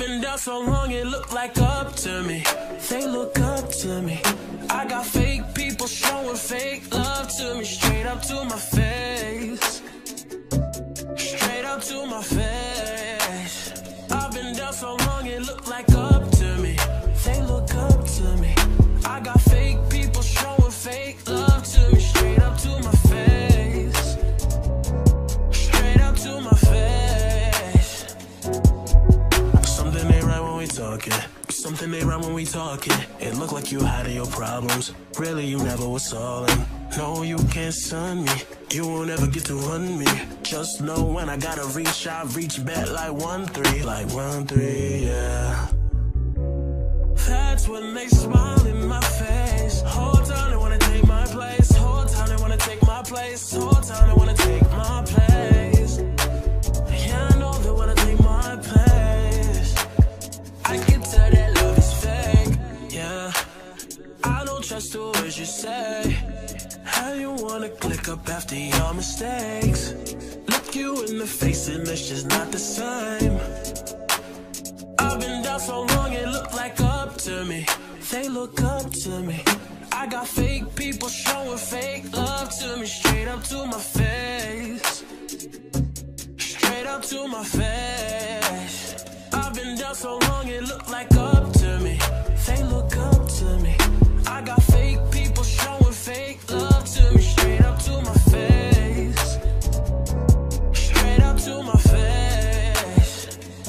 been down so long it look like up to me. They look up to me. I got fake people showing fake love to me. Straight up to my face. Straight up to my face. I've been down so long it look like up to me. They look up to me. I got fake people showing fake love to me. Straight up to my face. Straight up to my face. Something ain't right when we talking. Something ain't right when we talking. It look like you hiding your problems. Really, you never was solving. No, you can't sun me. You won't ever get to run me. Just know when I gotta reach, I reach back like 1-3. Like 1-3, yeah. That's when they smile in my face. Whole time they wanna take my place. Whole time they wanna take my place. Whole time they wanna take my place. Yeah, I know they wanna take my place. I can tell that love is fake, yeah. I don't trust the words you say. How you wanna click up after your mistakes? Look you in the face and it's just not the same. I've been down so long it look like up to me. They look up to me. I got fake people showing fake love to me. Straight up to my face. Straight up to my face. I've been down so long it look like up to me. They look up to me. I got fake people showing fake love to me. Straight up to my face. Straight up to my face.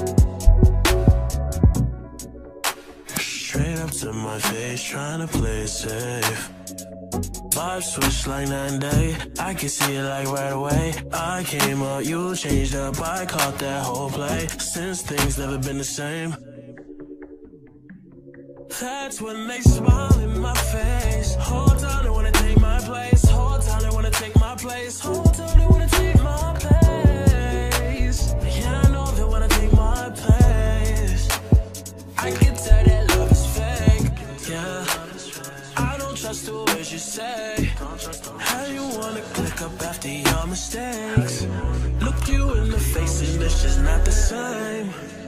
Straight up to my face, trying to play it safe. Vibes switch like 9-day. I can see it like right away. I came up, you changed up, I caught that whole play. Since things never been the same. That's when they smile in my face. Whole time they wanna take my place. Whole time they wanna take my place. Whole time they wanna take my place. Yeah, I know they wanna take my place. I can tell that love is fake, yeah. I don't trust the words you say. How you wanna click up after your mistakes? Look you in the face and it's just not the same.